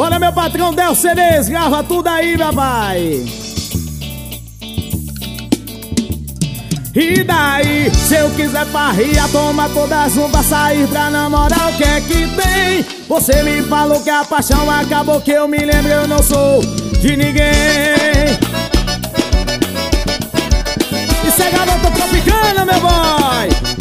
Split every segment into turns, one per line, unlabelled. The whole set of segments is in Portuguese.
Bora, meu patrão Del CDs, grava tudo aí, papai. E daí, se eu quiser farria, toma todas uma, sair pra namorar, o que é que tem? Você me falou que a paixão acabou, que eu me lembro, eu não sou de ninguém. Isso é garota tropicana, meu boy.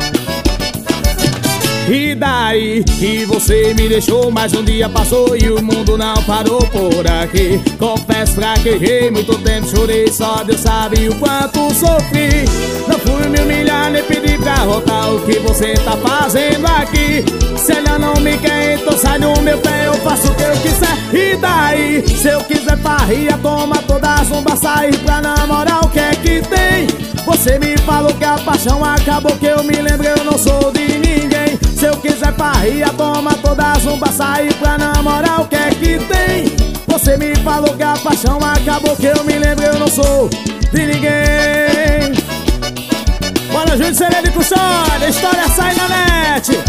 E daí que você me deixou, mais um dia passou e o mundo não parou por aqui. Confesso, fraquejei, muito tempo chorei, só Deus sabe o quanto sofri. Não fui me humilhar, nem pedir pra voltar, o que você tá fazendo aqui? Se ela não me quer, então sai do meu pé, eu faço o que eu quiser. E daí, se eu quiser farria, toma todas uma, sair pra namorar, o que é que tem? Você me falou que a paixão acabou, que eu me lembro, eu não sou de ninguém. Se eu quiser farria, toma todas uma, sair pra namorar, o que é que tem? Você me falou que a paixão acabou, que eu me lembro, eu não sou de ninguém. Bora, Júlio Sereno e Custódia, a história sai na net.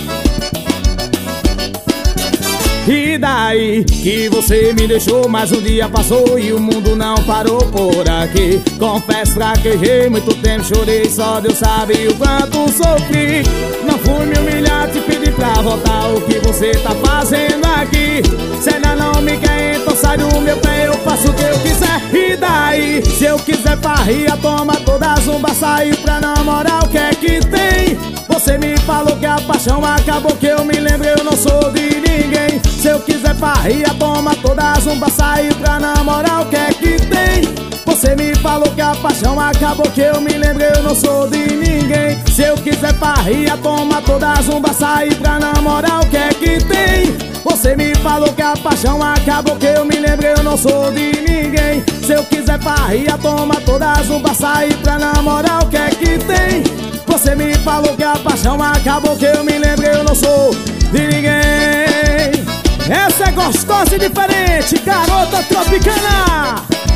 E daí que você me deixou, mais um dia passou e o mundo não parou por aqui. Confesso, fraquejei, muito tempo chorei, só Deus sabe o quanto sofri. Não fui me humilhar, te pedir pra voltar, o que você tá fazendo aqui? Se ela não me quer, então sai do meu pé, eu faço o que eu quiser. E daí, se eu quiser farria, toma todas uma, sair pra namorar, o que é que tem? Você me falou que a paixão acabou, que eu me lembro, eu não sou de ninguém. Se eu quiser farria, toma todas uma, sair pra namorar, o que é que tem? Você me falou que a paixão acabou, que eu me lembro, eu não sou de ninguém. Se eu quiser farria, toma todas uma, sair pra namorar, o que é que tem? Você me falou que a paixão acabou, que eu me lembro, eu não sou de ninguém. Se eu quiser farria, toma todas uma, sair pra namorar, o que é que tem? Você me falou que a paixão acabou, que eu me lembro, eu não sou de ninguém. Essa é gostosa e diferente, garota tropicana.